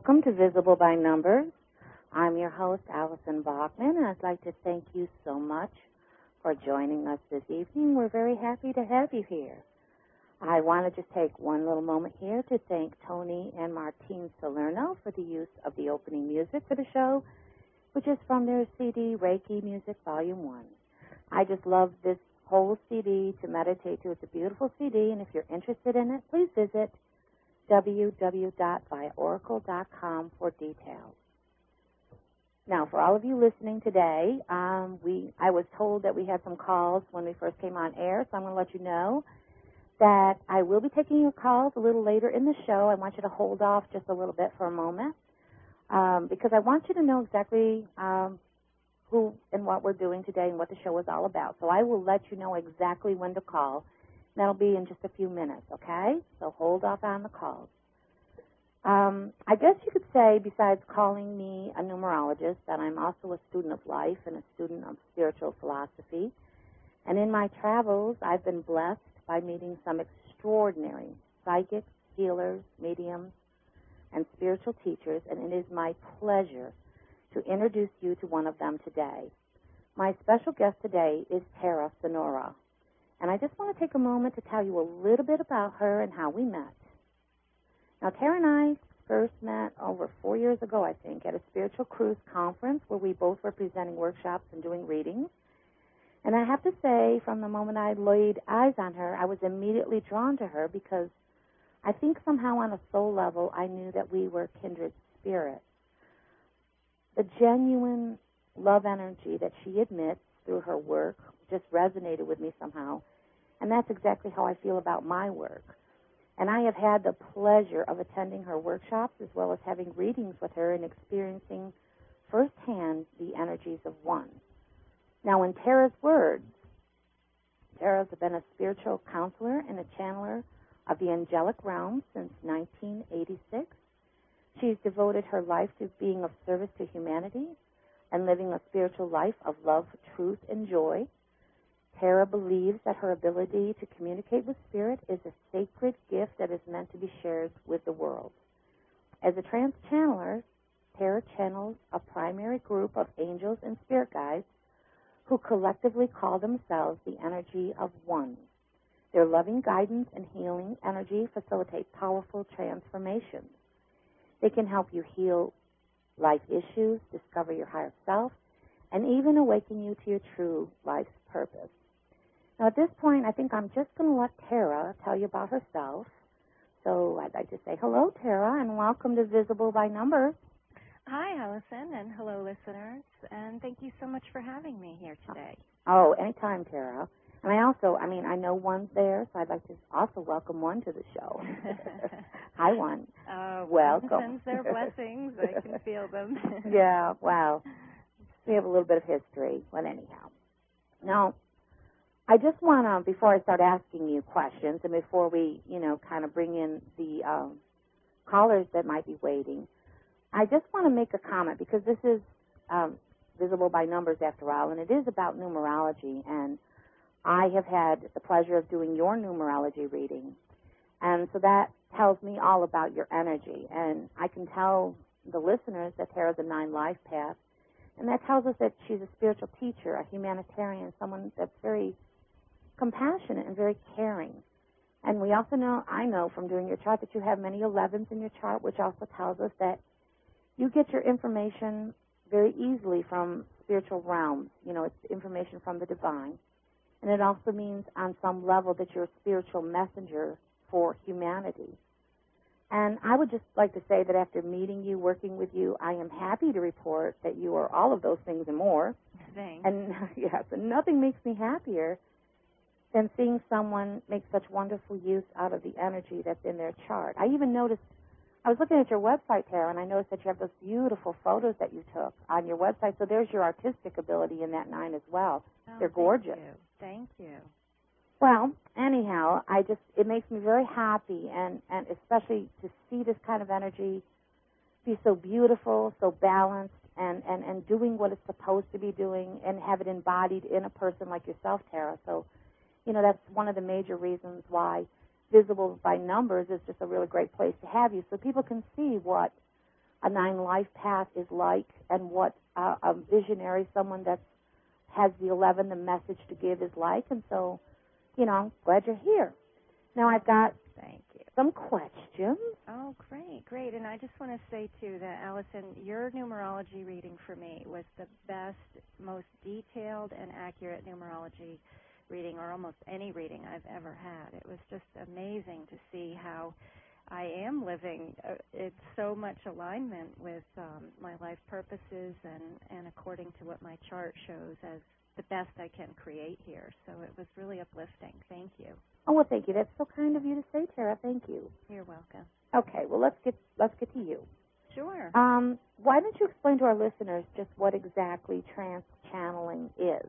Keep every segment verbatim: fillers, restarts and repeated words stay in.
Welcome to Visible by Numbers. I'm your host, Allison Bachman, and I'd like to thank you so much for joining us this evening. We're very happy to have you here. I want to just take one little moment here to thank Tony and Martine Salerno for the use of the opening music for the show, which is from their C D, Reiki Music Volume one. I just love this whole C D to meditate to. It's a beautiful C D, and if you're interested in it, please visit w w w dot via oracle dot com for details. Now, for all of you listening today, um, we I was told that we had some calls when we first came on air, so I'm going to let you know that I will be taking your calls a little later in the show. I want you to hold off just a little bit for a moment um, because I want you to know exactly um, who and what we're doing today and what the show is all about. So I will let you know exactly when to call. That'll be in just a few minutes, okay? So hold off on the calls. Um, I guess you could say, besides calling me a numerologist, that I'm also a student of life and a student of spiritual philosophy. And in my travels, I've been blessed by meeting some extraordinary psychics, healers, mediums, and spiritual teachers, and it is my pleasure to introduce you to one of them today. My special guest today is Tara Sonora. And I just want to take a moment to tell you a little bit about her and how we met. Now, Tara and I first met over four years ago, I think, at a Spiritual Cruise conference where we both were presenting workshops and doing readings. And I have to say, from the moment I laid eyes on her, I was immediately drawn to her because I think somehow on a soul level I knew that we were kindred spirits. The genuine love energy that she emits through her work just resonated with me somehow. And that's exactly how I feel about my work. And I have had the pleasure of attending her workshops as well as having readings with her and experiencing firsthand the energies of one. Now, in Tara's words, Tara's been a spiritual counselor and a channeler of the angelic realm since nineteen eighty-six. She's devoted her life to being of service to humanity and living a spiritual life of love, truth, and joy. Tara believes that her ability to communicate with spirit is a sacred gift that is meant to be shared with the world. As a trance channeler, Tara channels a primary group of angels and spirit guides who collectively call themselves the energy of one. Their loving guidance and healing energy facilitate powerful transformations. They can help you heal life issues, discover your higher self, and even awaken you to your true life's purpose. Now, at this point, I think I'm just going to let Tara tell you about herself. So I'd like to say hello, Tara, and welcome to Visible by Numbers. Hi, Allison, and hello, listeners, and thank you so much for having me here today. Oh, anytime, Tara. And I also, I mean, I know one's there, so I'd like to also welcome one to the show. Hi, one. Uh, welcome. One sends their blessings. I can feel them. Yeah, wow. We have a little bit of history. But anyhow. Now, I just want to, before I start asking you questions, and before we, you know, kind of bring in the um, callers that might be waiting, I just want to make a comment, because this is um, Visible by Numbers after all, and it is about numerology, and I have had the pleasure of doing your numerology reading, and so that tells me all about your energy, and I can tell the listeners that Tara's a nine life path, and that tells us that she's a spiritual teacher, a humanitarian, someone that's very compassionate and very caring. And we also know, I know from doing your chart, that you have many elevens in your chart, which also tells us that you get your information very easily from spiritual realms. You know, it's information from the divine. And it also means on some level that you're a spiritual messenger for humanity. And I would just like to say that after meeting you, working with you, I am happy to report that you are all of those things and more. Thanks. And yes, and nothing makes me happier than seeing someone make such wonderful use out of the energy that's in their chart. I even noticed, I was looking at your website, Tara, and I noticed that you have those beautiful photos that you took on your website. So there's your artistic ability in that nine as well. Oh, They're gorgeous. Thank you. Thank you. Well, anyhow, I just, it makes me very happy, and, and especially to see this kind of energy be so beautiful, so balanced, and, and, and doing what it's supposed to be doing, and have it embodied in a person like yourself, Tara. So, you know, that's one of the major reasons why Visible by Numbers is just a really great place to have you, so people can see what a nine life path is like and what uh, a visionary, someone that has the eleven, the message to give is like. And so, you know, I'm glad you're here. Now I've got Thank you. some questions. Oh, great, great. And I just want to say, too, that, Allison, your numerology reading for me was the best, most detailed and accurate numerology reading, or almost any reading I've ever had. It was just amazing to see how I am living uh, it's so much alignment with um, my life purposes and, and according to what my chart shows as the best I can create here. So it was really uplifting. Thank you. Oh, well, thank you. That's so kind of you to say, Tara. Thank you. You're welcome. Okay, well, let's get let's get to you. Sure. Um, why don't you explain to our listeners just what exactly trance channeling is?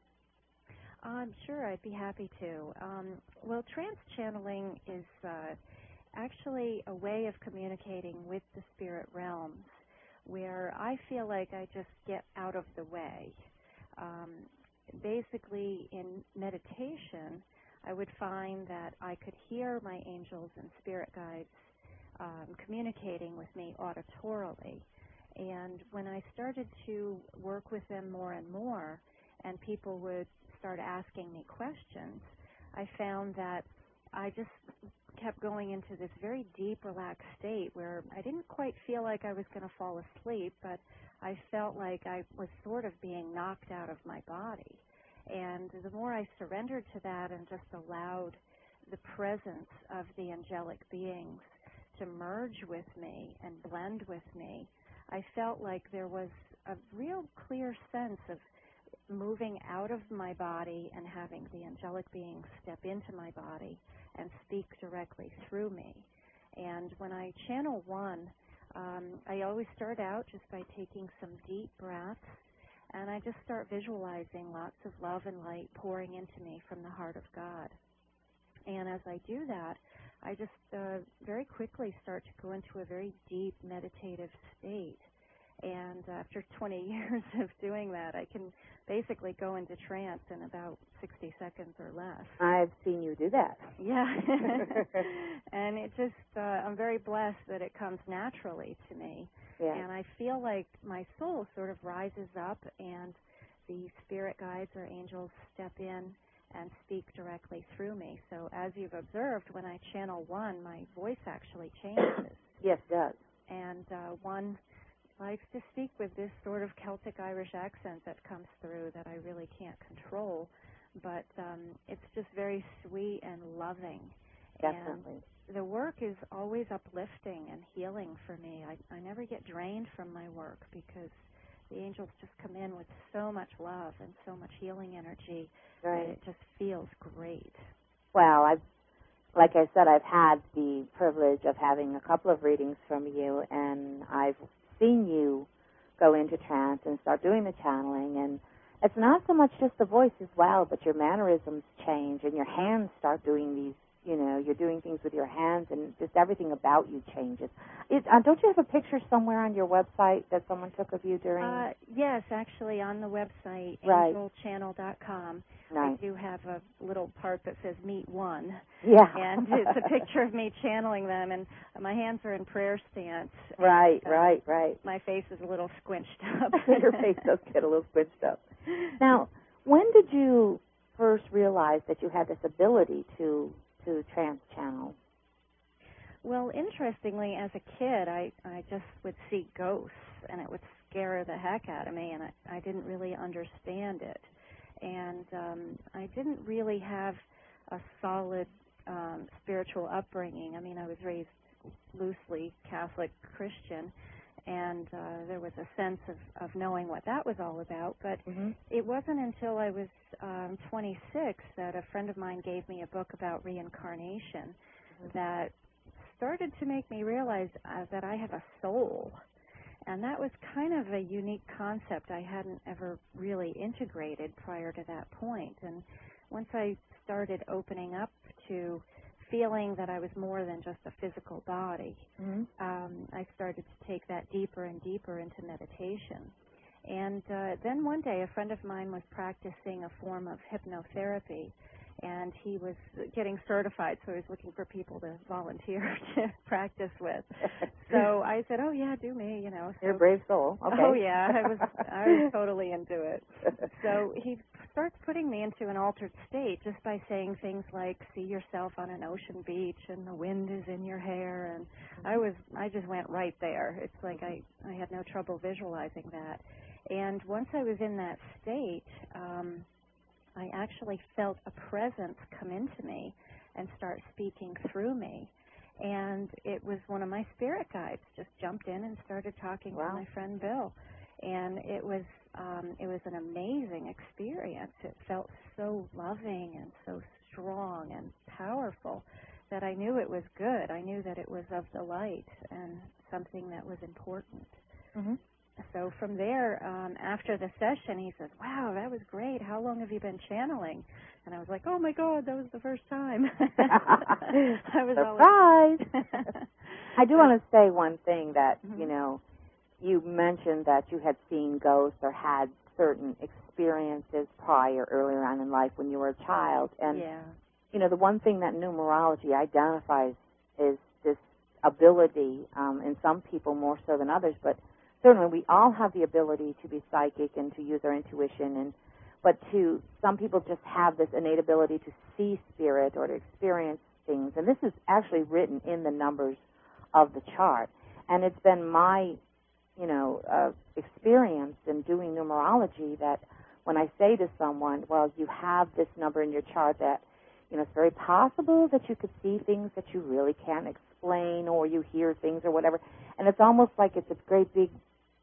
Um, sure, I'd be happy to. Um, well, trance channeling is uh, actually a way of communicating with the spirit realms where I feel like I just get out of the way. Um, basically, in meditation, I would find that I could hear my angels and spirit guides um, communicating with me auditorily. And when I started to work with them more and more, and people would start asking me questions, I found that I just kept going into this very deep, relaxed state where I didn't quite feel like I was going to fall asleep, but I felt like I was sort of being knocked out of my body. And the more I surrendered to that and just allowed the presence of the angelic beings to merge with me and blend with me, I felt like there was a real clear sense of moving out of my body and having the angelic beings step into my body and speak directly through me. And when I channel one, um, I always start out just by taking some deep breaths, and I just start visualizing lots of love and light pouring into me from the heart of God. And as I do that, I just uh, very quickly start to go into a very deep meditative state. And after twenty years of doing that, I can basically go into trance in about sixty seconds or less. I've seen you do that. Yeah. And it just, uh, I'm very blessed that it comes naturally to me. Yes. And I feel like my soul sort of rises up and the spirit guides or angels step in and speak directly through me. So as you've observed, when I channel one, my voice actually changes. Yes, it does. And uh, one likes to speak with this sort of Celtic Irish accent that comes through that I really can't control, but um, it's just very sweet and loving. Definitely. And the work is always uplifting and healing for me. I, I never get drained from my work because the angels just come in with so much love and so much healing energy Right. that it just feels great. Well, I've, like I said, I've had the privilege of having a couple of readings from you, and I've seen you go into trance and start doing the channeling, and it's not so much just the voice as well, but your mannerisms change and your hands start doing these, you know, you're doing things with your hands and just everything about you changes. It, uh, don't you have a picture somewhere on your website that someone took of you during? Uh, yes, actually on the website, Right. angel channel dot com, Nice. I do have a little part that says meet one. Yeah. And it's a picture of me channeling them, and my hands are in prayer stance. Right, and, uh, right, right. My face is a little squinched up. Your face does get a little squished up. Now, when did you first realize that you had this ability to to trance channel? Well, interestingly, as a kid, I, I just would see ghosts, and it would scare the heck out of me, and I, I didn't really understand it. And um, I didn't really have a solid um, spiritual upbringing. I mean, I was raised loosely Catholic Christian, and uh, there was a sense of, of knowing what that was all about. But Mm-hmm. it wasn't until I was um, twenty-six that a friend of mine gave me a book about reincarnation mm-hmm. that started to make me realize uh, that I have a soul. And that was kind of a unique concept I hadn't ever really integrated prior to that point. And once I started opening up to feeling that I was more than just a physical body, mm-hmm. um, I started to take that deeper and deeper into meditation. And uh, then one day a friend of mine was practicing a form of hypnotherapy, and he was getting certified, so he was looking for people to volunteer to practice with. So I said, oh, yeah, do me, you know. So, you're a brave soul. Okay. Oh, yeah, I was, I was totally into it. So he starts putting me into an altered state just by saying things like, see yourself on an ocean beach and the wind is in your hair, and I was, I just went right there. It's like I, I had no trouble visualizing that. And once I was in that state, um, I actually felt a presence come into me and start speaking through me. And it was one of my spirit guides just jumped in and started talking wow. to my friend Bill. And it was um, it was an amazing experience. It felt so loving and so strong and powerful that I knew it was good. I knew that it was of the light and something that was important. Mm-hmm. So from there, um, after the session, he says, wow, that was great. How long have you been channeling? And I was like, oh, my God, that was the first time. I was surprised. I do want to say one thing that, mm-hmm. you know, you mentioned that you had seen ghosts or had certain experiences prior, earlier on in life when you were a child. And, yeah. you know, the one thing that numerology identifies is this ability, um, in some people more so than others, but certainly we all have the ability to be psychic and to use our intuition, and but to some people just have this innate ability to see spirit or to experience things. And this is actually written in the numbers of the chart. And it's been my, you know, uh, experience in doing numerology that when I say to someone, well, you have this number in your chart that, you know, it's very possible that you could see things that you really can't explain, or you hear things or whatever. And it's almost like it's a great big,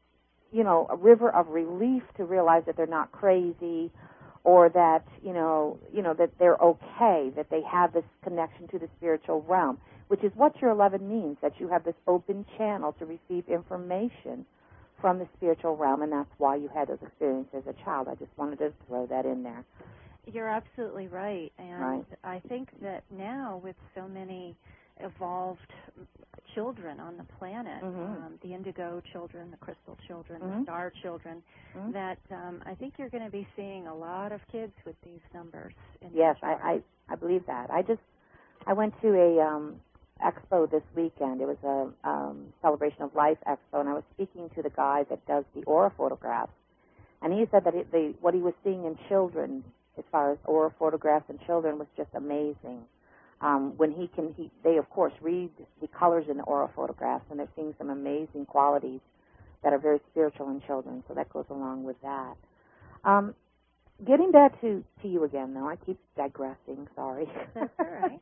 you know, a river of relief to realize that they're not crazy, or that, you know, you know, that they're okay, that they have this connection to the spiritual realm, which is what your eleven means, that you have this open channel to receive information from the spiritual realm, and that's why you had those experiences as a child. I just wanted to throw that in there. You're absolutely right. And right. I think that now with so many evolved children on the planet, mm-hmm. um, the indigo children, the crystal children, mm-hmm. the star children, mm-hmm. that um, I think you're going to be seeing a lot of kids with these numbers. In yes, I, I, I believe that. I just, I went to a um, expo this weekend. It was a um, Celebration of Life expo, and I was speaking to the guy that does the aura photographs. And he said that it, the, what he was seeing in children, as far as aura photographs in children, was just amazing. Um, when he can, he, they of course read the colors in the aura photographs, and they're seeing some amazing qualities that are very spiritual in children. So that goes along with that. Um, getting back to, to you again, though, I keep digressing. Sorry. That's all right.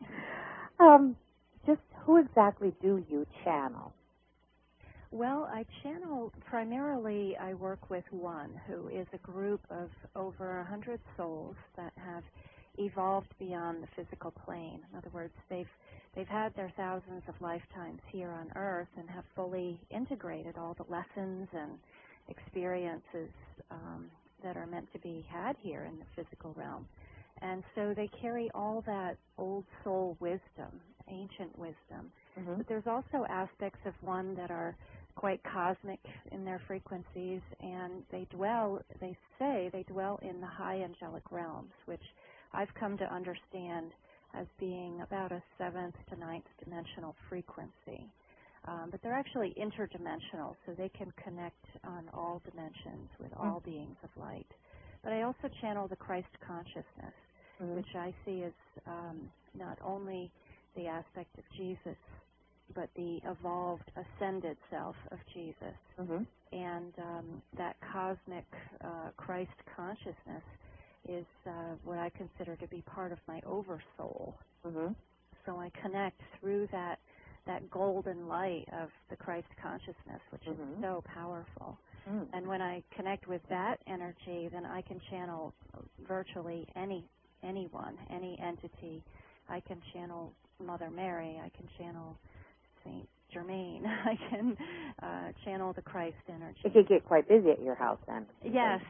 um, just who exactly do you channel? Well, I channel primarily, I work with one who is a group of over a hundred souls that have evolved beyond the physical plane. In other words, they've they've had their thousands of lifetimes here on Earth and have fully integrated all the lessons and experiences um, that are meant to be had here in the physical realm. And so they carry all that old soul wisdom, ancient wisdom. Mm-hmm. But there's also aspects of one that are quite cosmic in their frequencies, and they dwell, they say they dwell in the high angelic realms, which I've come to understand as being about a seventh to ninth dimensional frequency. Um, but they're actually interdimensional, so they can connect on all dimensions with mm. all beings of light. But I also channel the Christ consciousness, mm. which I see as um, not only the aspect of Jesus, but the evolved, ascended self of Jesus. Mm-hmm. And um, that cosmic uh, Christ consciousness is uh, what I consider to be part of my oversoul. Mm-hmm. So I connect through that that golden light of the Christ consciousness, which mm-hmm. is so powerful. Mm. And when I connect with that energy, then I can channel virtually any anyone, any entity. I can channel Mother Mary. I can channel Saint Germain. I can uh, channel the Christ energy. It could get quite busy at your house then. Yes.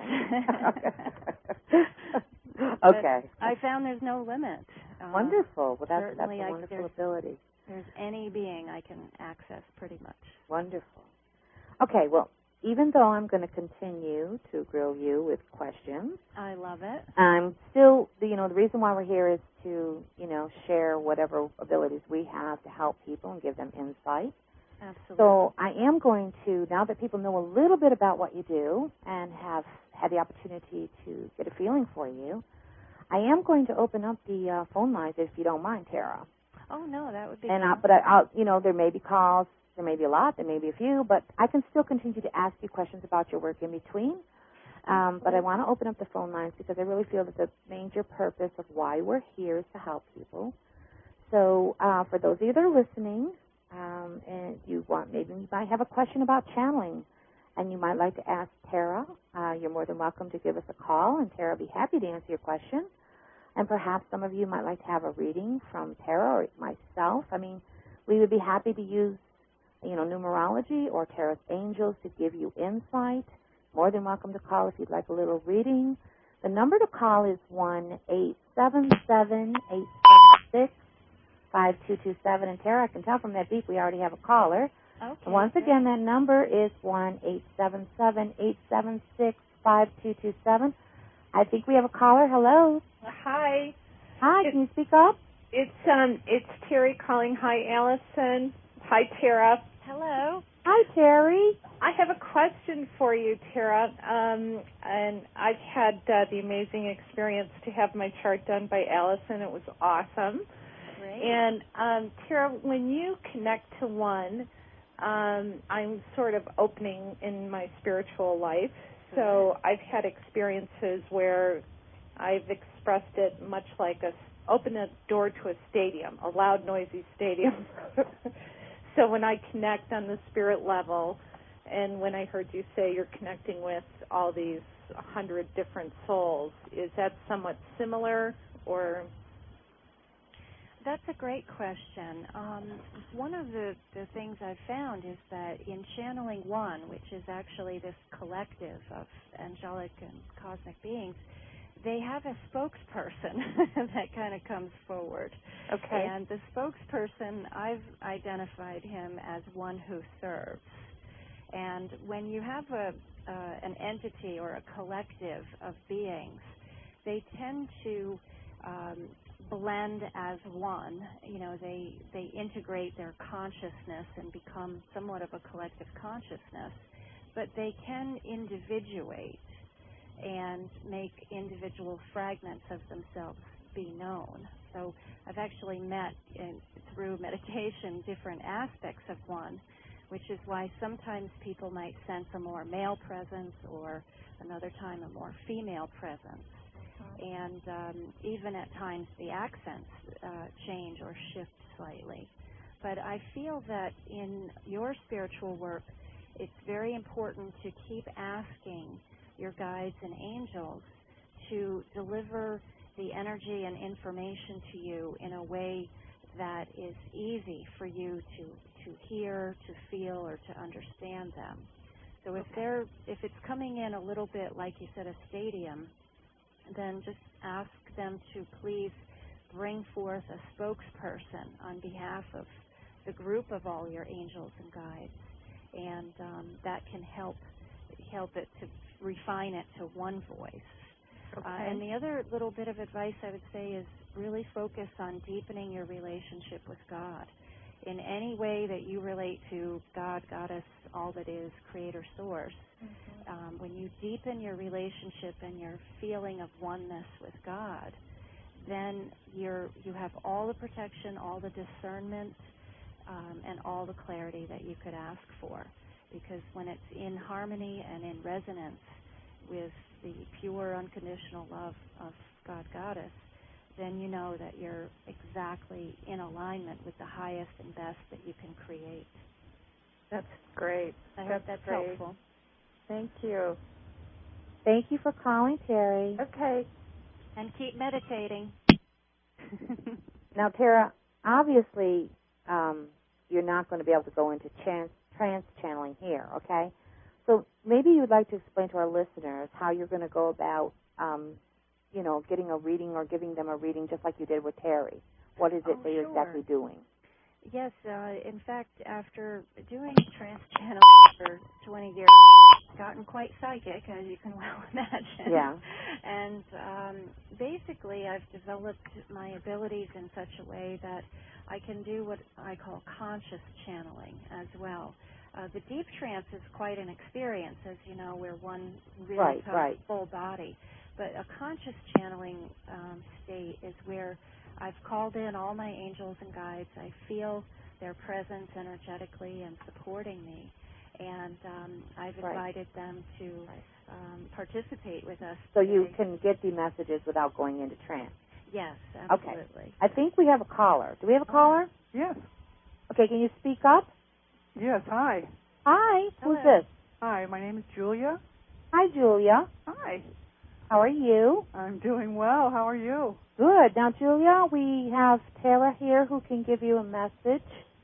Okay. I found there's no limit. Uh, wonderful. Well, that's, that's a I, wonderful there's, ability. There's any being I can access pretty much. Wonderful. Okay, well, even though I'm going to continue to grill you with questions, I love it. I'm still, you know, the reason why we're here is to, you know, share whatever abilities we have to help people and give them insight. Absolutely. So I am going to, now that people know a little bit about what you do and have had the opportunity to get a feeling for you, I am going to open up the uh, phone lines, if you don't mind, Tara. Oh, no, that would be and fun. I, But, I, I'll, you know, there may be calls, there may be a lot, there may be a few, but I can still continue to ask you questions about your work in between. Um, but I want to open up the phone lines because I really feel that the major purpose of why we're here is to help people. So uh, for those of you that are listening, um, and you want, maybe you might have a question about channeling, and you might like to ask Tara, uh, you're more than welcome to give us a call, and Tara will be happy to answer your question. And perhaps some of you might like to have a reading from Tara or myself. I mean, we would be happy to use, you know, numerology or Tara's angels to give you insight. More than welcome to call if you'd like a little reading. The number to call is one eight seven seven, eight seven six, five two two seven. And Tara, I can tell from that beep we already have a caller. Okay. And once great. again, that number is one eight seven seven, eight seven six, five two two seven. I think we have a caller. Hello. Hi. Hi, It, can you speak up? It's um it's Terry calling. Hi, Allison. Hi, Tara. Hello. Hi, Terry. I have a question for you, Tara. Um, and I've had uh, the amazing experience to have my chart done by Allison. It was awesome. Great. And um, Tara, when you connect to one, um, I'm sort of opening in my spiritual life. So I've had experiences where I've expressed it much like a open a door to a stadium, a loud, noisy stadium. So when I connect on the spirit level, and when I heard you say you're connecting with all these hundred different souls, is that somewhat similar, or? That's a great question. Um, one of the, the things I've found is that in channeling one, which is actually this collective of angelic and cosmic beings, they have a spokesperson that kind of comes forward. Okay. And the spokesperson, I've identified him as one who serves. And when you have a uh, an entity or a collective of beings, they tend to um, blend as one. You know, they they integrate their consciousness and become somewhat of a collective consciousness, but they can individuate and make individual fragments of themselves be known. So I've actually met in, through meditation different aspects of one, which is why sometimes people might sense a more male presence or another time a more female presence. And um, even at times the accents uh, change or shift slightly. But I feel that in your spiritual work, it's very important to keep asking your guides and angels to deliver the energy and information to you in a way that is easy for you to, to hear, to feel, or to understand them. So if they're if it's coming in a little bit like you said, a stadium, then just ask them to please bring forth a spokesperson on behalf of the group of all your angels and guides, and um, that can help help it to refine it to one voice. Okay. Uh, and the other little bit of advice I would say is really focus on deepening your relationship with God. In any way that you relate to God, Goddess, all that is, Creator, Source, mm-hmm. um, when you deepen your relationship and your feeling of oneness with God, then you're, you have all the protection, all the discernment, um, and all the clarity that you could ask for. Because when it's in harmony and in resonance with the pure, unconditional love of God, Goddess, then you know that you're exactly in alignment with the highest and best that you can create. That's great. I that's hope that's great. helpful. Thank you. Thank you for calling, Terry. Okay. And keep meditating. Now, Tara, obviously um, you're not going to be able to go into trans, trance channeling here, okay? So maybe you'd like to explain to our listeners how you're going to go about, um, you know, getting a reading or giving them a reading just like you did with Terry. What is it oh, that you're sure. exactly doing? Yes, uh, in fact, after doing trance channeling for twenty years, I've gotten quite psychic, as you can well imagine. Yeah. And um, basically, I've developed my abilities in such a way that I can do what I call conscious channeling as well. Uh, the deep trance is quite an experience, as you know, where one really Right, touches right. the full body. But a conscious channeling um, state is where I've called in all my angels and guides. I feel their presence energetically and supporting me. And um, I've Right. invited them to um, participate with us So today. you can get the messages without going into trance. Yes, Okay. absolutely. I think we have a caller. Do we have a caller? Yes. Okay, can you speak up? Yes, hi. Hi, who's Hello. this? Hi, my name is Julia. Hi, Julia. Hi. How are you? I'm doing well. How are you? Good. Now, Julia, we have Tara here who can give you a message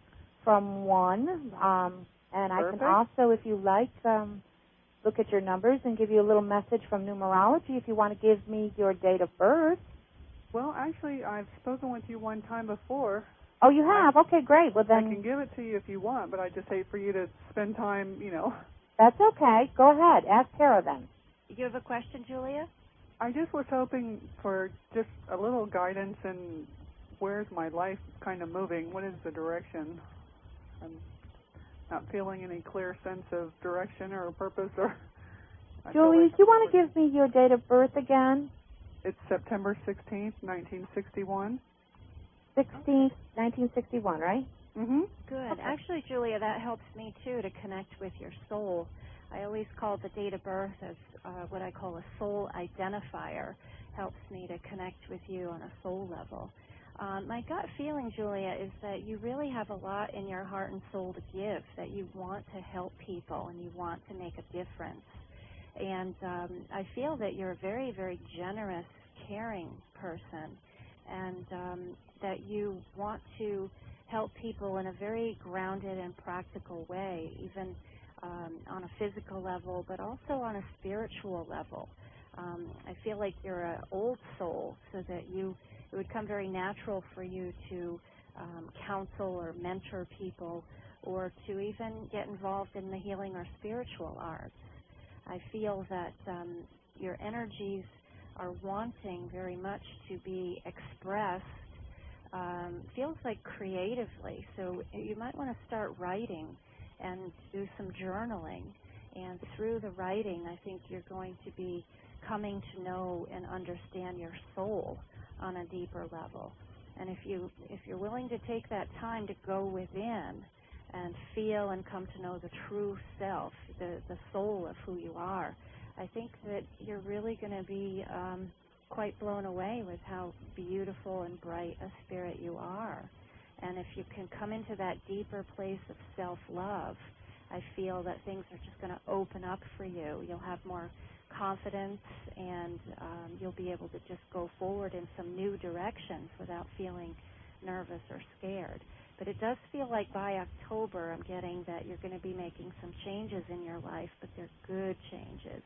from one. Um, and I Perfect. can also, if you like, um, look at your numbers and give you a little message from numerology if you want to give me your date of birth. Well, actually, I've spoken with you one time before. Oh, you have? I, okay, great. Well, then I can give it to you if you want, but I just hate for you to spend time, you know. that's okay. Go ahead. Ask Tara then. You have a question, Julia? I just was hoping for just a little guidance in where's my life kind of moving. What is the direction? I'm not feeling any clear sense of direction or purpose. Or I feel Julia, like do you want to give me your date of birth again? it's September sixteenth, nineteen sixty-one. sixteenth, nineteen sixty-one, right? Mm-hmm. Good. Okay. Actually, Julia, that helps me, too, to connect with your soul. I always call the date of birth as uh, what I call a soul identifier. Helps me to connect with you on a soul level. Um, my gut feeling, Julia, is that you really have a lot in your heart and soul to give, that you want to help people and you want to make a difference. And um, I feel that you're a very, very generous, caring person, and um, that you want to help people in a very grounded and practical way, even um, on a physical level, but also on a spiritual level. Um, I feel like you're an old soul, so that you it would come very natural for you to um, counsel or mentor people, or to even get involved in the healing or spiritual arts. I feel that um, your energies are wanting very much to be expressed. Um, feels like creatively, so you might want to start writing and do some journaling. And through the writing, I think you're going to be coming to know and understand your soul on a deeper level. And if you if you're willing to take that time to go within and feel and come to know the true self, the the soul of who you are, I think that you're really going to be um, quite blown away with how beautiful and bright a spirit you are. And if you can come into that deeper place of self-love, I feel that things are just going to open up for you. You'll have more confidence, and um, you'll be able to just go forward in some new directions without feeling nervous or scared. But it does feel like by October I'm getting that you're going to be making some changes in your life, but they're good changes.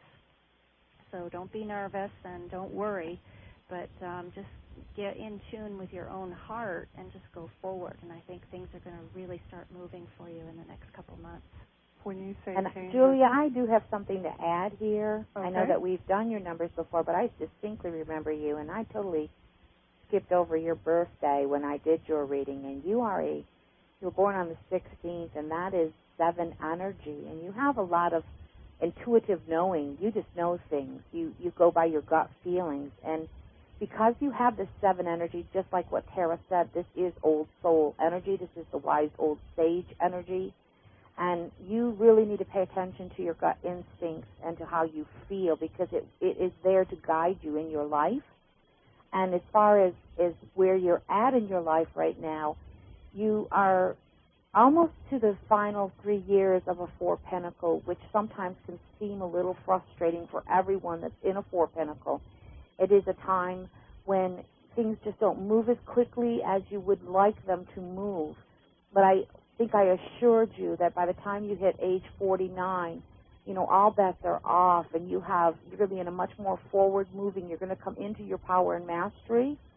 So don't be nervous and don't worry, but um, just get in tune with your own heart and just go forward. And I think things are going to really start moving for you in the next couple months. When you say And changes, Julia, I do have something to add here. Okay. I know that we've done your numbers before, but I distinctly remember you, and I totally skipped over your birthday when I did your reading. And you are a, you were born on the sixteenth, and that is seven energy, and you have a lot of intuitive knowing. You just know things. You you go by your gut feelings, and because you have this seven energy, just like what Tara said, this is old soul energy. This is the wise old sage energy. And you really need to pay attention to your gut instincts and to how you feel, because it, it is there to guide you in your life. And as far as, as where you're at in your life right now, you are almost to the final three years of a Four Pentacle, which sometimes can seem a little frustrating for everyone that's in a Four Pentacle. It is a time when things just don't move as quickly as you would like them to move. But I think I assured you that by the time you hit age forty-nine, you know, all bets are off, and you have, you're going to be in a much more forward moving, you're going to come into your power and mastery.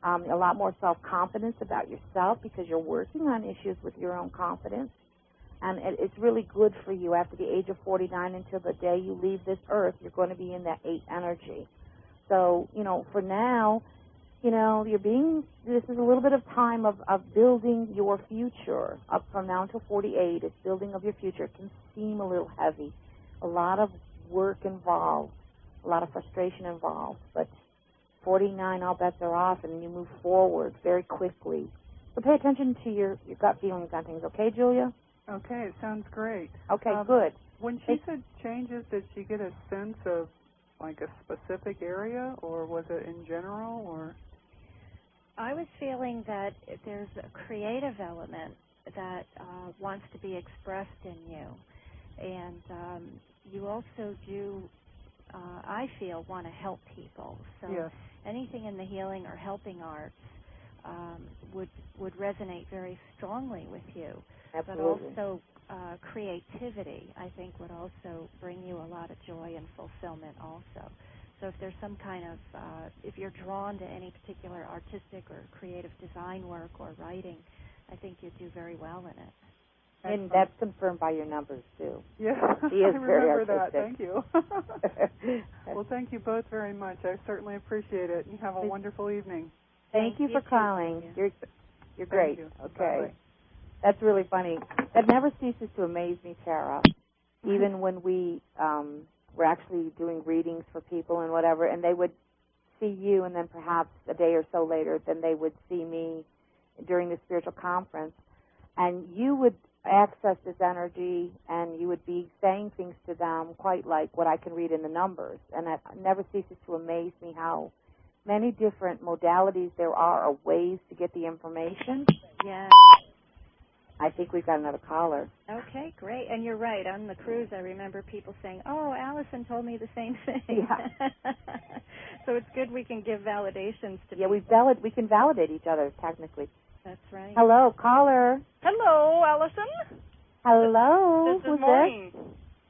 um, a lot more self-confidence about yourself because you're working on issues with your own confidence. And it, it's really good for you after the age of forty-nine until the day you leave this earth. You're going to be in that eight energy. So, you know, for now, you know, you're being, this is a little bit of time of, of building your future. Up from now until forty-eight, it's building of your future. It can seem a little heavy. A lot of work involved, a lot of frustration involved. But forty-nine, all bets are off, and you move forward very quickly. So pay attention to your, your gut feelings on things, okay, Julia? Okay, it sounds great. Okay, um, good. When she said changes, did she get a sense of, like, a specific area, or was it in general, or? I was feeling that there's a creative element that uh, wants to be expressed in you. And um, you also do, uh, I feel, want to help people. So yes. anything in the healing or helping arts um, would would resonate very strongly with you. Absolutely. But also uh, creativity, I think, would also bring you a lot of joy and fulfillment also. So if there's some kind of, uh, if you're drawn to any particular artistic or creative design work or writing, I think you'd do very well in it. And Excellent. that's confirmed by your numbers, too. Yes, She is I very remember artistic. that. Thank you. Well, thank you both very much. I certainly appreciate it. You have a wonderful evening. Thank, Thank you for you calling. too, You're, you're great. Thank you. Okay. Bye-bye. That's really funny. That never ceases to amaze me, Tara. Even when we um, were actually doing readings for people and whatever, and they would see you, and then perhaps a day or so later, then they would see me during the spiritual conference, and you would access this energy, and you would be saying things to them quite like what I can read in the numbers. And that never ceases to amaze me how many different modalities there are, or ways to get the information. Yeah. I think we've got another caller. Okay, great. And you're right. On the cruise, I remember people saying, oh, Allison told me the same thing. Yeah. So it's good we can give validations to Yeah, people. we valid we can validate each other technically. That's right. Hello, caller. Hello, Allison. Hello. This is Who's Maureen. this?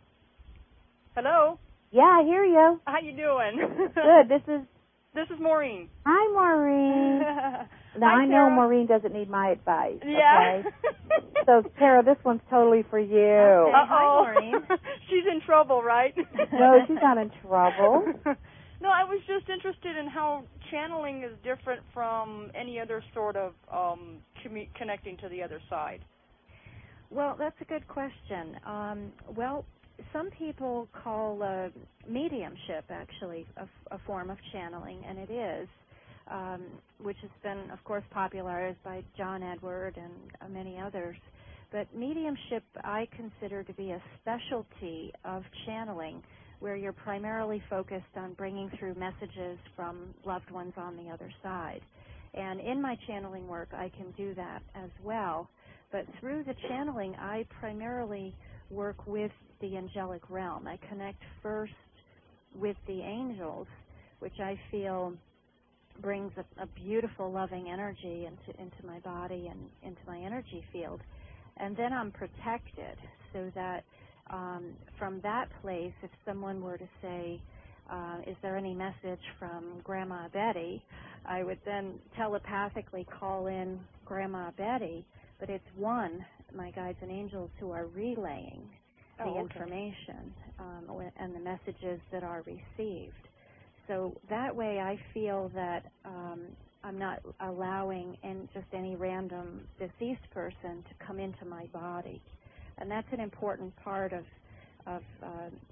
Hello. Yeah, I hear you. How you doing? Good. This is. This is Maureen. Hi, Maureen. Now Hi, I know Tara. Maureen doesn't need my advice. Yeah. Okay? So Tara, this one's totally for you. Okay. Uh-oh. Hi, Maureen. She's in trouble, right? No, she's not in trouble. No, I was just interested in how channeling is different from any other sort of um, commu- connecting to the other side. Well, that's a good question. Um, well, some people call uh, mediumship actually a, a form of channeling, and it is, um, which has been, of course, popularized by John Edward and uh, many others. But mediumship I consider to be a specialty of channeling where you're primarily focused on bringing through messages from loved ones on the other side. And in my channeling work, I can do that as well. But through the channeling, I primarily work with the angelic realm. I connect first with the angels, which I feel brings a, a beautiful, loving energy into, into my body and into my energy field. And then I'm protected so that um, from that place, if someone were to say, uh, is there any message from Grandma Betty, I would then telepathically call in Grandma Betty, but it's one, my guides and angels, who are relaying the Oh, okay. information um, and the messages that are received. So that way I feel that um, I'm not allowing in just any random deceased person to come into my body. And that's an important part of, of uh,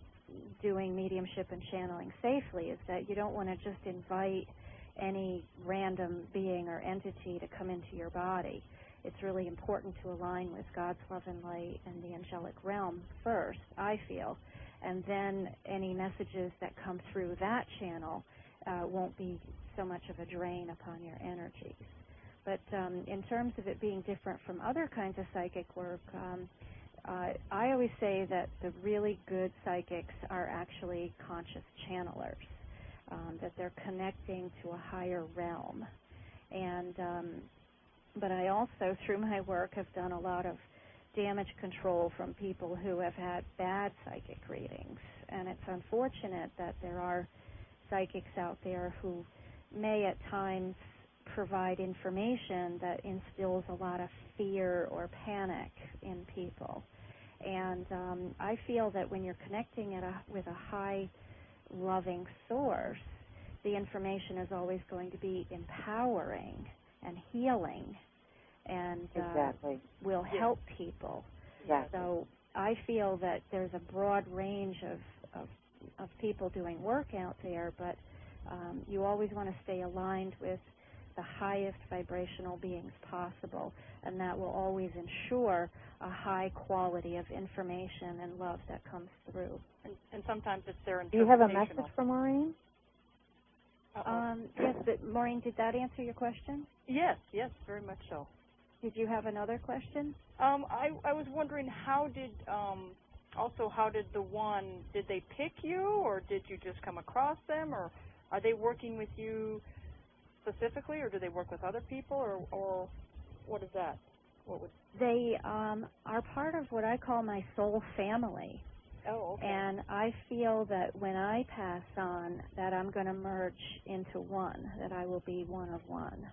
doing mediumship and channeling safely, is that you don't want to just invite any random being or entity to come into your body. It's really important to align with God's love and light and the angelic realm first, I feel, and then any messages that come through that channel uh, won't be so much of a drain upon your energies. But um, in terms of it being different from other kinds of psychic work, um, uh, I always say that the really good psychics are actually conscious channelers, um, that they're connecting to a higher realm. And um, but I also, through my work, have done a lot of damage control from people who have had bad psychic readings. And it's unfortunate that there are psychics out there who may at times provide information that instills a lot of fear or panic in people. And um, I feel that when you're connecting at a, with a high loving source, the information is always going to be empowering and healing and uh, exactly. will help people. Exactly. So I feel that there's a broad range of, of, of people doing work out there, but um, you always want to stay aligned with the highest vibrational beings possible, and that will always ensure a high quality of information and love that comes through. And, and sometimes it's their Do you have a interpretational. message for Maureen? Um, yes, but Maureen, did that answer your question? Yes, yes, very much so. Did you have another question? Um, I, I was wondering how did, um, also how did the one, did they pick you, or did you just come across them, or are they working with you specifically, or do they work with other people, or, or what is that? What would? They um, are part of what I call my soul family. Oh, okay. And I feel that when I pass on, that I'm going to merge into one, that I will be one of one.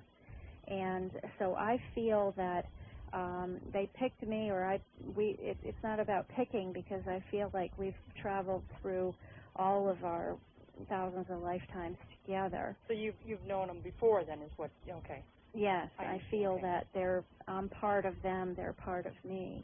And so I feel that um, they picked me, or I. We. It, it's not about picking, because I feel like we've traveled through all of our thousands of lifetimes together. So you've you've known them before, then, is what? Okay. Yes, I, I feel okay. that they're. I'm part of them. They're part of me,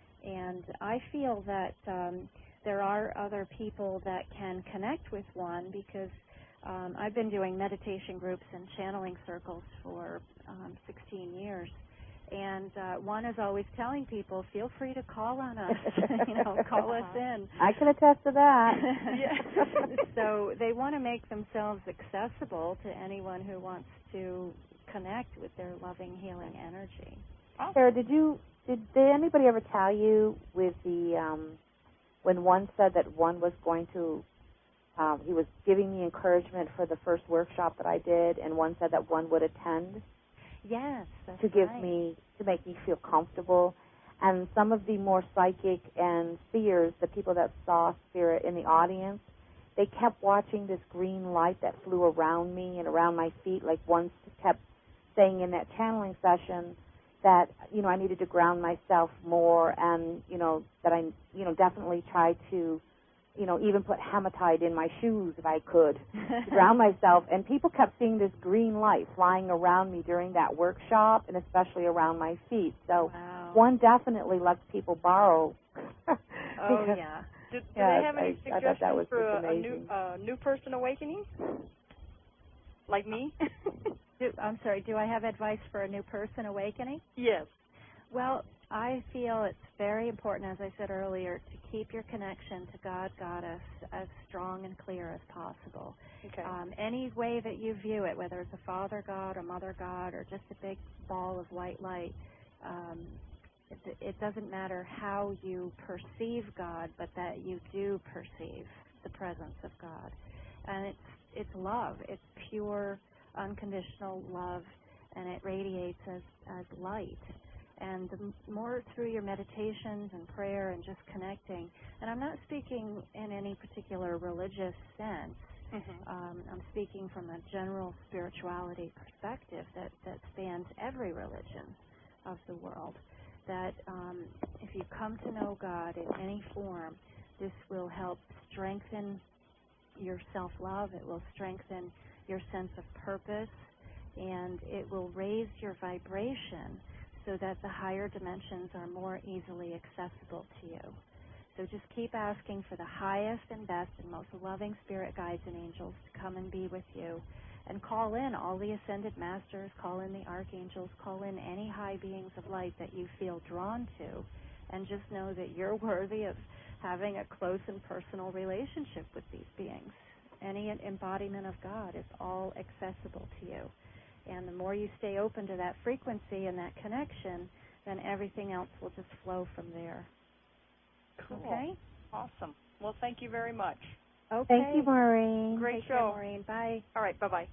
and I feel that um, there are other people that can connect with one, because um, I've been doing meditation groups and channeling circles for um, sixteen years. And uh, one is always telling people, feel free to call on us, you know, call us in. I can attest to that. Yeah. So they want to make themselves accessible to anyone who wants to connect with their loving, healing energy. Sarah, did you did, did anybody ever tell you with the um, when one said that one was going to um, he was giving me encouragement for the first workshop that I did, and one said that one would attend? Yes, that's to give right. me, to make me feel comfortable. And some of the more psychic and seers, the people that saw spirit in the audience, they kept watching this green light that flew around me and around my feet, like one kept saying in that channeling session that, you know, I needed to ground myself more, and, you know, that I, you know, definitely try to, you know, even put hematite in my shoes if I could to ground myself. And people kept seeing this green light flying around me during that workshop, and especially around my feet. So wow. one definitely lets people borrow. Oh, because, yeah. Do, do yes, they have any I, suggestions I thought that was for just a, a new amazing. uh, new person awakening? Like me? Do, I'm sorry, do I have advice for a new person awakening? Yes. Well, I feel it's very important, as I said earlier, to keep your connection to God, Goddess, as strong and clear as possible. Okay. Um, any way that you view it, whether it's a Father God, a Mother God, or just a big ball of white light, um, it, it doesn't matter how you perceive God, but that you do perceive the presence of God. And it's, it's love. It's pure, unconditional love, and it radiates as, as light. And the more through your meditations and prayer and just connecting, and I'm not speaking in any particular religious sense, Mm-hmm. um, I'm speaking from a general spirituality perspective that, that spans every religion of the world, that um, if you come to know God in any form, this will help strengthen your self-love, it will strengthen your sense of purpose, and it will raise your vibration so that the higher dimensions are more easily accessible to you. So just keep asking for the highest and best and most loving spirit guides and angels to come and be with you. And call in all the ascended masters, call in the archangels, call in any high beings of light that you feel drawn to. And just know that you're worthy of having a close and personal relationship with these beings. Any embodiment of God is all accessible to you. And the more you stay open to that frequency and that connection, then everything else will just flow from there. Cool. Okay? Awesome. Well, thank you very much. Okay. Thank you, Maureen. Great Take show. care, Maureen. Bye. All right. Bye-bye.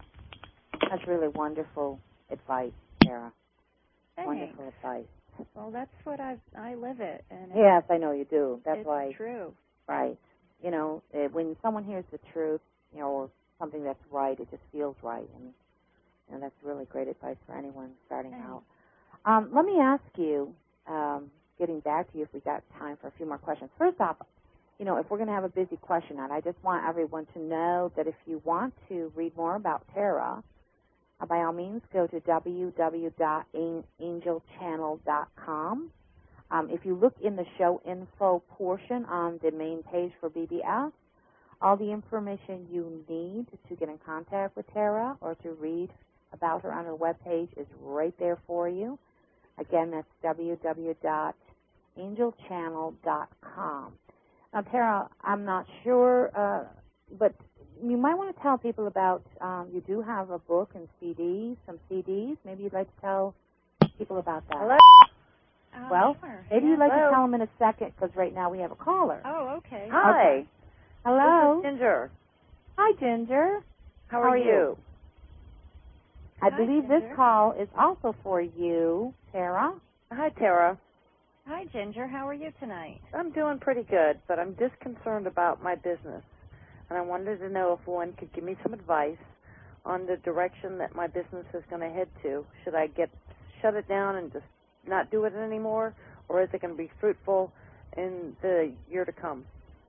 That's really wonderful advice, Sarah. Thanks. Wonderful advice. Well, that's what I I live it, and Yes, I know you do. That's it's why. true. Right. You know, uh, when someone hears the truth, you know, or something that's right, it just feels right. And And that's really great advice for anyone starting Thanks. out. Um, let me ask you, um, getting back to you if we got time for a few more questions. First off, you know, if we're going to have a busy question night, I just want everyone to know that if you want to read more about Tara, uh, by all means, go to w w w dot angel channel dot com. Um, if you look in the show info portion on the main page for B B S, all the information you need to get in contact with Tara or to read about her on her webpage is right there for you. Again, that's w w w dot angel channel dot com. Now, Tara, I'm not sure, uh, but you might want to tell people about, um, you do have a book and C Ds, some C Ds. Maybe you'd like to tell people about that. Hello? Um, Well, sure. maybe yeah. you'd like Hello? to tell them in a second because right now we have a caller. Oh, okay. Hi. Okay. Hello. This is Ginger. Hi, Ginger. How, How are are you? you? I Hi, believe this Ginger. call is also for you, Tara. Hi, Tara. Hi, Ginger. How are you tonight? I'm doing pretty good, but I'm just concerned about my business. And I wanted to know if one could give me some advice on the direction that my business is going to head to. Should I get shut it down and just not do it anymore, or is it going to be fruitful in the year to come?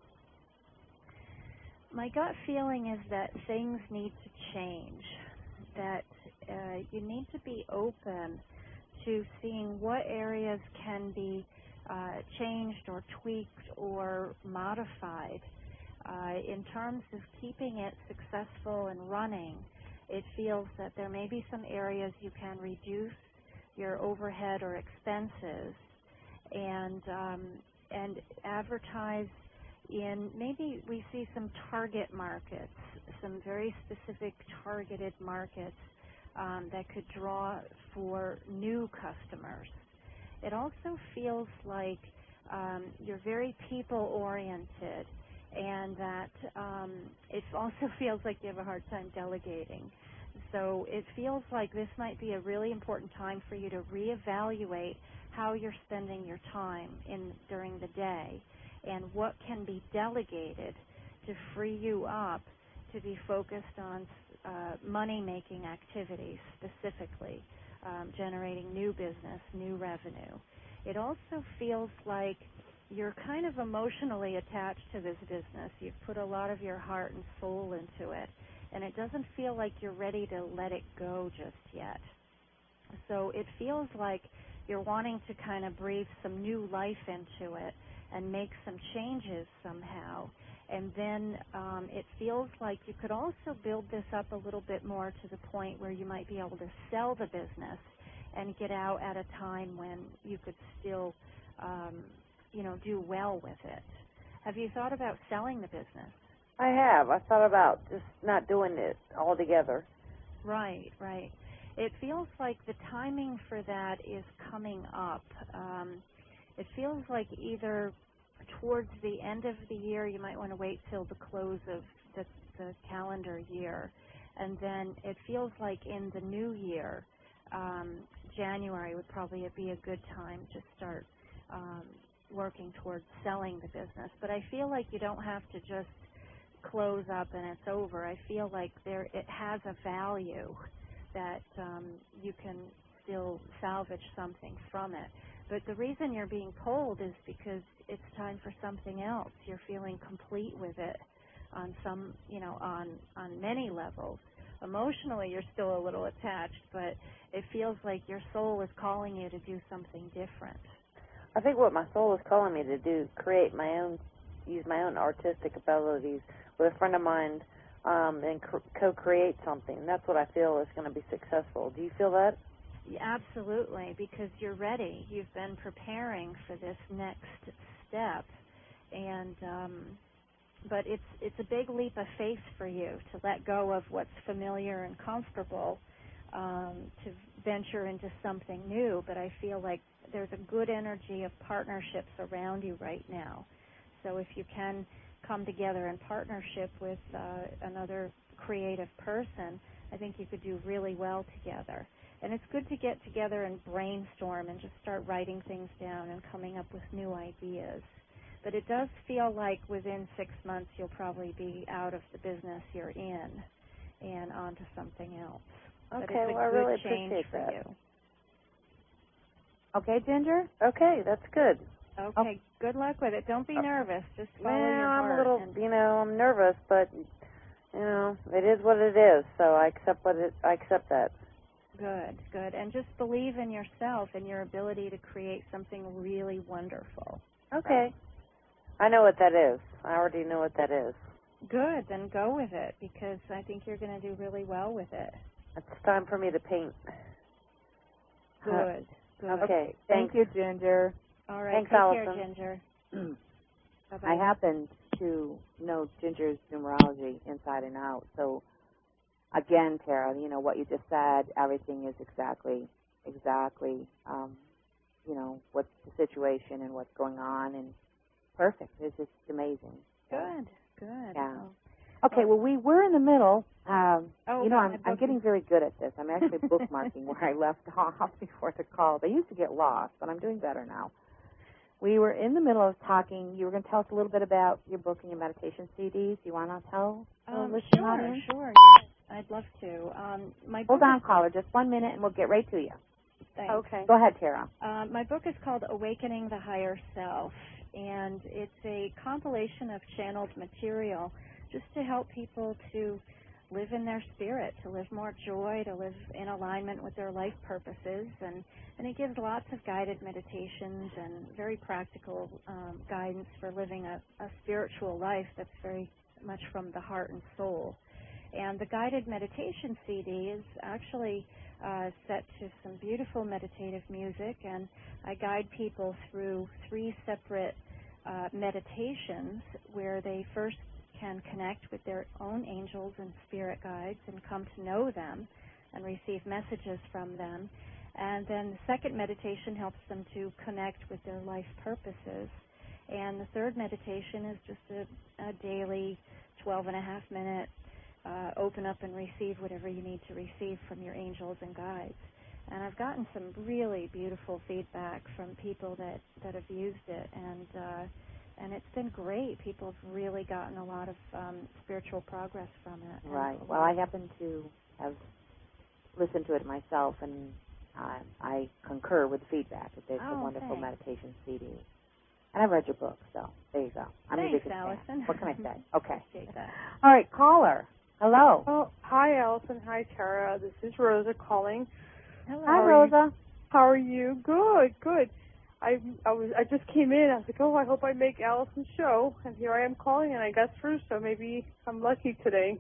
My gut feeling is that things need to change, that uh, you need to be open to seeing what areas can be uh, changed or tweaked or modified. Uh, in terms of keeping it successful and running, it feels that there may be some areas you can reduce your overhead or expenses and um, and advertise in, maybe we see some target markets, some very specific targeted markets um, that could draw for new customers. It also feels like um, you're very people-oriented, and that um, it also feels like you have a hard time delegating. So it feels like this might be a really important time for you to reevaluate how you're spending your time in during the day and what can be delegated to free you up to be focused on uh, money-making activities specifically, um, generating new business, new revenue. It also feels like you're kind of emotionally attached to this business. You've put a lot of your heart and soul into it, and it doesn't feel like you're ready to let it go just yet. So it feels like you're wanting to kind of breathe some new life into it and make some changes somehow. And then um, it feels like you could also build this up a little bit more to the point where you might be able to sell the business and get out at a time when you could still, um, you know, do well with it. Have you thought about selling the business? I have. I thought about just not doing it altogether. Right, right. It feels like the timing for that is coming up. Um, it feels like either towards the end of the year, you might want to wait till the close of the, the calendar year, and then it feels like in the new year, um, January would probably be a good time to start um, working towards selling the business. But I feel like you don't have to just close up and it's over. I feel like there it has a value that um, you can still salvage something from it. But the reason you're being pulled is because it's time for something else. You're feeling complete with it on some, you know, on on many levels. Emotionally, you're still a little attached, but it feels like your soul is calling you to do something different. I think what my soul is calling me to do, create my own, use my own artistic abilities with a friend of mine um, and co- co-create something. That's what I feel is going to be successful. Do you feel that? Yeah, absolutely, because you're ready. You've been preparing for this next step, and um, but it's it's a big leap of faith for you to let go of what's familiar and comfortable, um, to venture into something new. But I feel like there's a good energy of partnerships around you right now. So if you can come together in partnership with uh, another creative person, I think you could do really well together. And it's good to get together and brainstorm and just start writing things down and coming up with new ideas. But it does feel like within six months you'll probably be out of the business you're in. and onto something else. Okay, but it's a well, I good really change appreciate for that. you. Okay, Ginger? Okay, that's good. Okay, oh. Good luck with it. Don't be nervous. Just follow well, your heart. I'm a little, and you know, I'm nervous, but, you know, it is what it is, so I accept what it, I accept that. Good, good. And just believe in yourself and your ability to create something really wonderful. Okay. I know what that is. I already know what that is. Good, then go with it, because I think you're going to do really well with it. It's time for me to paint. Good, good. Okay, thank you, Ginger. All right, Thanks, take Allison. care, Ginger. Bye-bye. I happen to know Ginger's numerology inside and out, so again, Tara, you know, what you just said, everything is exactly, exactly, um, you know, what's the situation and what's going on, and perfect. It's just amazing. Good, good. Yeah. Well, okay, well, we were in the middle. Um, oh, you know, I'm, I'm I'm getting very good at this. I'm actually bookmarking where I left off before the call. I used to get lost, but I'm doing better now. We were in the middle of talking. You were going to tell us a little bit about your book and your meditation C Ds. You want to tell the um, listening sure, audience? Sure, yes, I'd love to. Um, my Hold book on, is, caller, just one minute, and we'll get right to you. Thanks. Okay. Go ahead, Tara. Uh, my book is called Awakening the Higher Self, and it's a compilation of channeled material just to help people to live in their spirit, to live more joy, to live in alignment with their life purposes, and, and it gives lots of guided meditations and very practical um, guidance for living a, a spiritual life that's very much from the heart and soul. And the guided meditation C D is actually uh, set to some beautiful meditative music, and I guide people through three separate uh, meditations where they first can connect with their own angels and spirit guides and come to know them and receive messages from them. And then the second meditation helps them to connect with their life purposes. And the third meditation is just a, a daily twelve and a half minute uh, open up and receive whatever you need to receive from your angels and guides. And I've gotten some really beautiful feedback from people that, that have used it, and uh, and it's been great. People have really gotten a lot of um, spiritual progress from it. Right. Well, I happen to have listened to it myself, and uh, I concur with the feedback. It's a oh, wonderful thanks. meditation C D. And I've read your book, so there you go. I'm Thanks, your biggest Allison. fan. What can I say? Okay. Appreciate that. All right, caller. Hello. Oh, hi, Allison. Hi, Tara. This is Rosa calling. Hello. Hi, How Rosa. How are you? Good, good. I I was I just came in. I was like, oh, I hope I make Allison's show, and here I am calling, and I got through. So maybe I'm lucky today.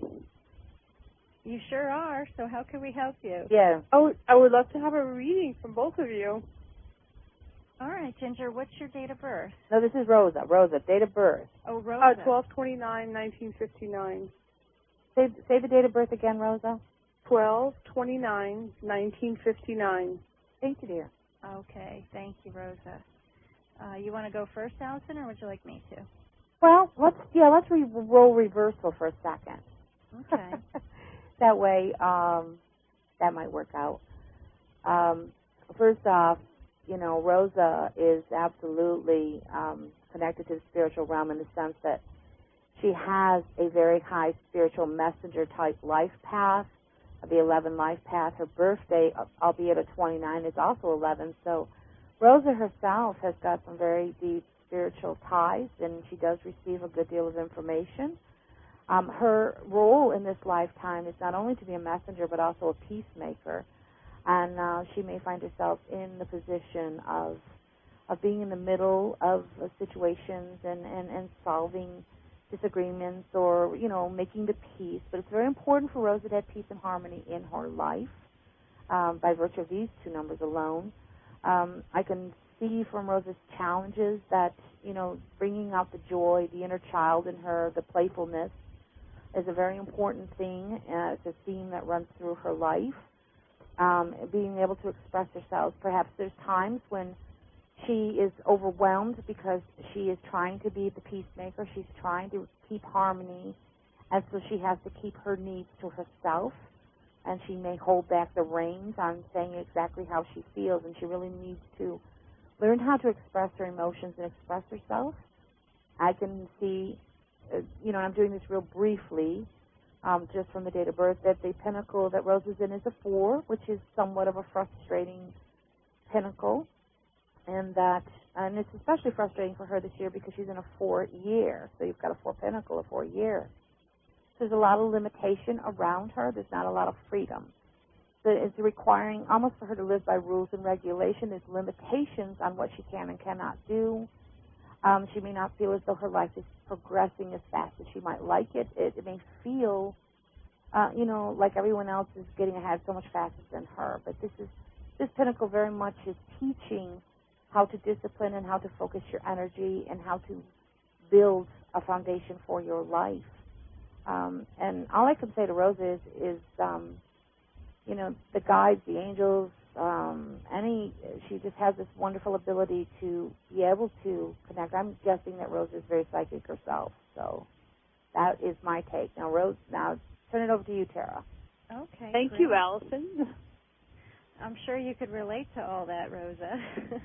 You sure are. So how can we help you? Yeah. Oh, I would love to have a reading from both of you. All right, Ginger. What's your date of birth? No, this is Rosa. Rosa, date of birth. Oh, Rosa. Uh, twelve twenty nine, nineteen fifty nine. Say, say the date of birth again, Rosa. Twelve twenty nine, nineteen fifty nine. Thank you, dear. Okay. Thank you, Rosa. Uh, you want to go first, Allison, or would you like me to? Well, let's yeah, let's re- roll reversal for a second. Okay. That way, um, that might work out. Um, first off, you know, Rosa is absolutely um, connected to the spiritual realm in the sense that she has a very high spiritual messenger type life path, the eleven life path. Her birthday, albeit a twenty-nine, is also eleven. So Rosa herself has got some very deep spiritual ties, and she does receive a good deal of information. Um, her role in this lifetime is not only to be a messenger, but also a peacemaker. And uh, she may find herself in the position of of being in the middle of uh, situations and, and, and solving disagreements or, you know, making the peace. But it's very important for Rosa to have peace and harmony in her life um, by virtue of these two numbers alone. Um, I can see from Rosa's challenges that, you know, bringing out the joy, the inner child in her, the playfulness is a very important thing. Uh, it's a theme that runs through her life. Um, being able to express herself. Perhaps there's times when she is overwhelmed because she is trying to be the peacemaker. She's trying to keep harmony, and so she has to keep her needs to herself, and she may hold back the reins on saying exactly how she feels, and she really needs to learn how to express her emotions and express herself. I can see, uh, you know, I'm doing this real briefly, um, just from the date of birth, that the pinnacle that Rose is in is a four, which is somewhat of a frustrating pinnacle, and that, and it's especially frustrating for her this year because she's in a four year. So you've got a four pinnacle, a four year. So there's a lot of limitation around her. There's not a lot of freedom. So it's requiring almost for her to live by rules and regulation. There's limitations on what she can and cannot do. Um, she may not feel as though her life is progressing as fast as she might like it. It, it may feel, uh, you know, like everyone else is getting ahead so much faster than her. But this is this pinnacle very much is teaching how to discipline and how to focus your energy and how to build a foundation for your life. Um, and all I can say to Rose is, is um, you know, the guides, the angels, um, any, she just has this wonderful ability to be able to connect. I'm guessing that Rose is very psychic herself, so that is my take. Now, Rose, now turn it over to you, Tara. Okay. Thank great. you, Allison. I'm sure you could relate to all that, Rosa.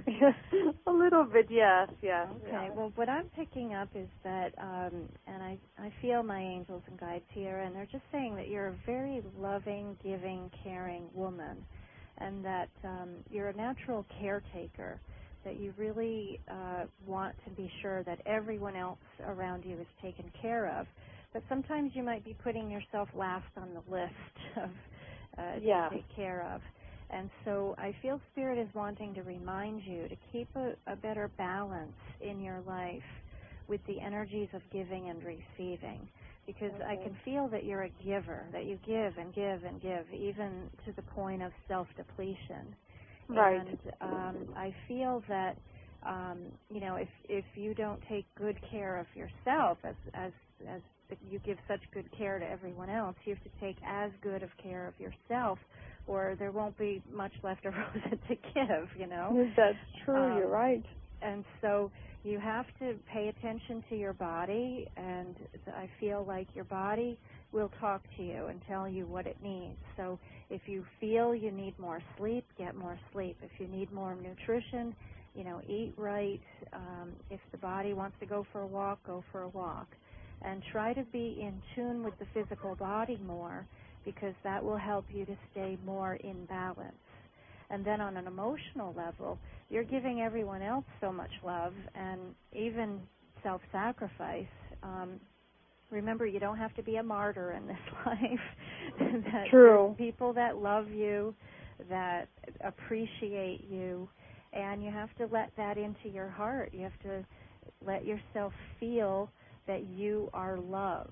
A little bit, yes, yes. Okay. Yeah. Well, what I'm picking up is that, um, and I, I feel my angels and guides here, and they're just saying that you're a very loving, giving, caring woman, and that um, you're a natural caretaker, that you really uh, want to be sure that everyone else around you is taken care of. But sometimes you might be putting yourself last on the list of uh, Yeah. to take care of. And so I feel Spirit is wanting to remind you to keep a, a better balance in your life with the energies of giving and receiving, because Okay. I can feel that you're a giver, that you give and give and give, even to the point of self-depletion. Right. And um, I feel that, um, you know, if if you don't take good care of yourself, as as as you give such good care to everyone else, you have to take as good of care of yourself, or there won't be much left of Rosa to give, you know. That's true, Um, you're right. And so you have to pay attention to your body, and I feel like your body will talk to you and tell you what it needs. So if you feel you need more sleep, get more sleep. If you need more nutrition, you know, eat right. Um, if the body wants to go for a walk, go for a walk. And try to be in tune with the physical body more, because that will help you to stay more in balance. And then on an emotional level, you're giving everyone else so much love and even self-sacrifice. Um, remember, you don't have to be a martyr in this life. That True. there's people that love you, that appreciate you, and you have to let that into your heart. You have to let yourself feel that you are loved.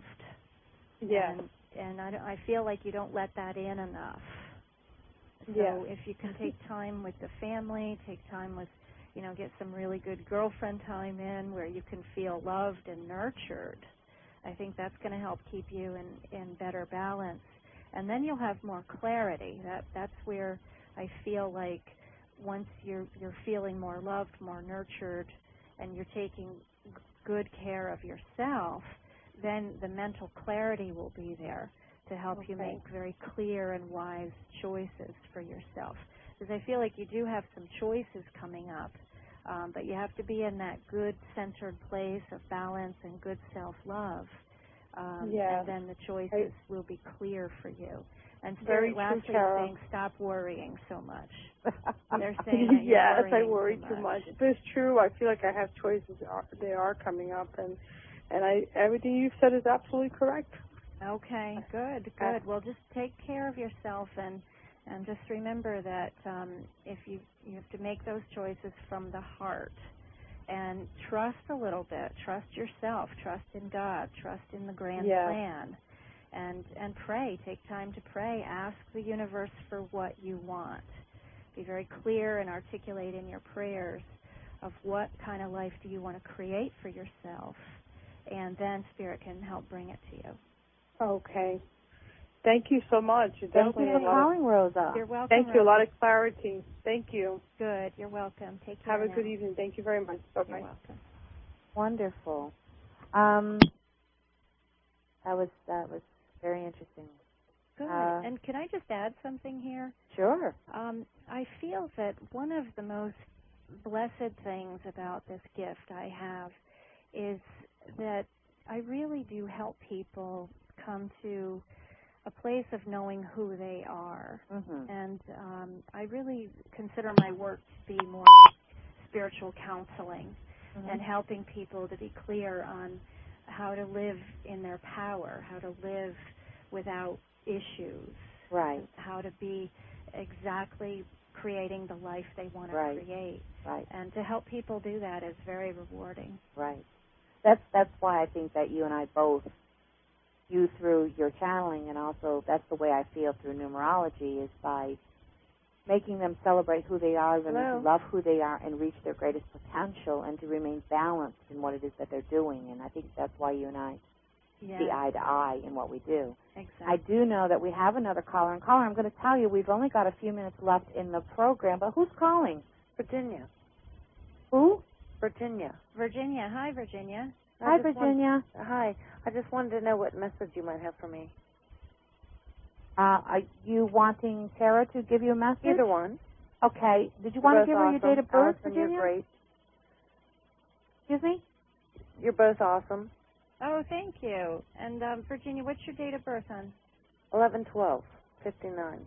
Yes. And, and I, I feel like you don't let that in enough. So yes. if you can take time with the family, take time with, you know, get some really good girlfriend time in where you can feel loved and nurtured, I think that's going to help keep you in, in better balance. And then you'll have more clarity. That That's where I feel like once you're, you're feeling more loved, more nurtured, and you're taking good care of yourself, then the mental clarity will be there to help okay. you make very clear and wise choices for yourself. Because I feel like you do have some choices coming up, um, but you have to be in that good centered place of balance and good self-love, um, yes. and then the choices I, will be clear for you. And very Spirit lastly true, is saying stop worrying so much. They're saying that you're yes, worrying I worry too too much. much. It's true. I feel like I have choices. They are coming up, and and I everything you've said is absolutely correct. Okay, good, good. Well, just take care of yourself, and and just remember that um, if you you have to make those choices from the heart, and trust a little bit. Trust yourself. Trust in God. Trust in the grand yes. plan, and and pray. Take time to pray. Ask the universe for what you want. Be very clear and articulate in your prayers of what kind of life do you want to create for yourself, and then Spirit can help bring it to you. Okay. Thank you so much. Thank you for calling, of, Rosa. You're welcome. Thank Rosa. you. A lot of clarity. Thank you. Good. You're welcome. Take care. Have a now. good evening. Thank you very much. Bye-bye. You're welcome. Wonderful. Um, that was that was very interesting. Good. Uh, and can I just add something here? Sure. Um, I feel that one of the most blessed things about this gift I have is that I really do help people come to a place of knowing who they are. Mm-hmm. And um, I really consider my work to be more spiritual counseling Mm-hmm. and helping people to be clear on how to live in their power, how to live without issues, Right. how to be exactly creating the life they want to Right. create. Right. And to help people do that is very rewarding. Right. That's that's why I think that you and I both, you through your channeling, and also that's the way I feel through numerology, is by making them celebrate who they are, learning Hello. to love who they are, and reach their greatest potential, and to remain balanced in what it is that they're doing. And I think that's why you and I Yes, see eye to eye in what we do. exactly. I do know that we have another caller. And caller, I'm going to tell you, we've only got a few minutes left in the program, but who's calling? Virginia. Who? Virginia. Virginia. Hi, Virginia. I Hi, just Virginia. Want, hi. I just wanted to know what message you might have for me. Uh, are you wanting Tara to give you a message? Either one. Okay. Did you You're want to both give her awesome. your date of birth, Allison, Virginia? you're great. Excuse me? You're both awesome. Oh, thank you. And um, Virginia, what's your date of birth, hon? Eleven twelve fifty nine.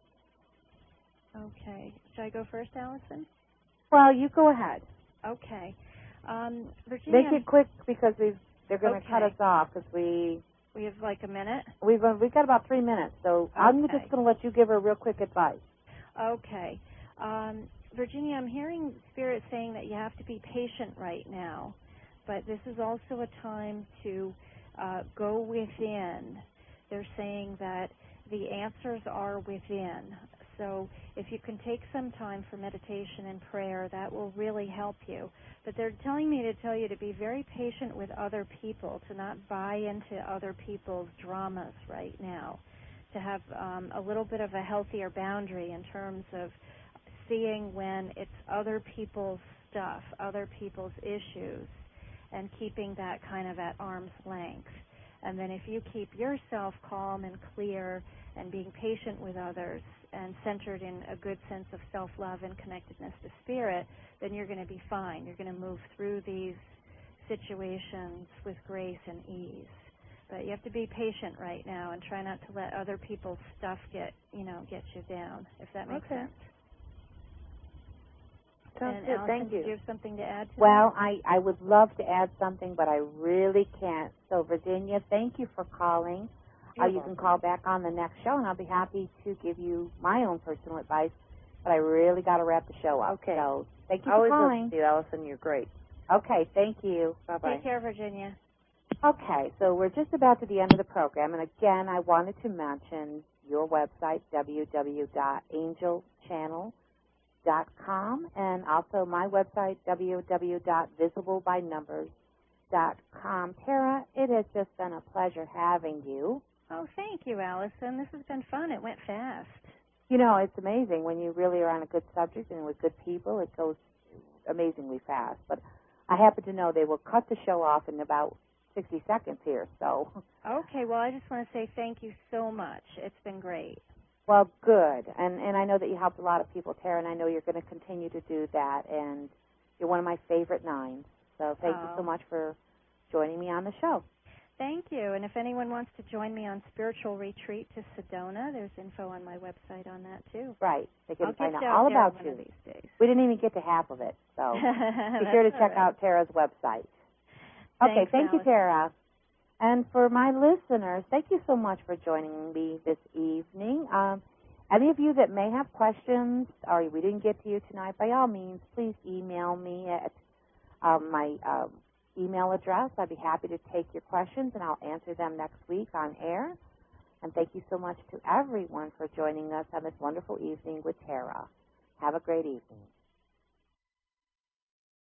Okay. Should I go first, Allison? Well, you go ahead. Okay. Um, Virginia, Make it quick because we've, they're going to Okay. cut us off because we we have like a minute. we've uh, we've got about three minutes. So I'm Okay. just going to let you give her real quick advice. Okay. Um, Virginia, I'm hearing Spirit saying that you have to be patient right now, but this is also a time to uh, go within. They're saying that the answers are within. So if you can take some time for meditation and prayer, that will really help you. But they're telling me to tell you to be very patient with other people, to not buy into other people's dramas right now, to have um, a little bit of a healthier boundary in terms of seeing when it's other people's stuff, other people's issues, and keeping that kind of at arm's length. And then if you keep yourself calm and clear and being patient with others and centered in a good sense of self-love and connectedness to Spirit, then you're going to be fine. You're going to move through these situations with grace and ease. But you have to be patient right now and try not to let other people's stuff get, you know, get you down, if that makes Okay. sense. Sounds And good. Allison, Thank do you. you have something to add to Well, I, I would love to add something, but I really can't. So, Virginia, thank you for calling. Uh, you can call back on the next show, and I'll be happy to give you my own personal advice. But I really got to wrap the show up. Okay. So, thank you I for always calling. listen to you, Allison. You're great. Okay, thank you. Bye that? bye. Take care, Virginia. Okay, so we're just about to the end of the program, and again, I wanted to mention your website, w w w dot angel channel dot com, and also my website, w w w dot visible by numbers dot com. Tara, it has just been a pleasure having you. Oh, thank you, Allison. This has been fun. It went fast. You know, it's amazing when you really are on a good subject and with good people, it goes amazingly fast. But I happen to know they will cut the show off in about sixty seconds here, so. Okay, well, I just want to say thank you so much. It's been great. Well, good. And and I know that you helped a lot of people, Tara, and I know you're going to continue to do that. And you're one of my favorite nines. So thank Oh. you so much for joining me on the show. Thank you. And if anyone wants to join me on Spiritual Retreat to Sedona, there's info on my website on that, too. Right. They can I'll find get out you out all there about one you. of these days. We didn't even get to half of it, so be sure to check out Tara's website. Okay, Thanks, thank you, Allison. Tara. And for my listeners, thank you so much for joining me this evening. Um, any of you that may have questions or we didn't get to you tonight, by all means, please email me at um, my um, email address. I'd be happy to take your questions, and I'll answer them next week on air. And thank you so much to everyone for joining us on this wonderful evening with Tara. Have a great evening.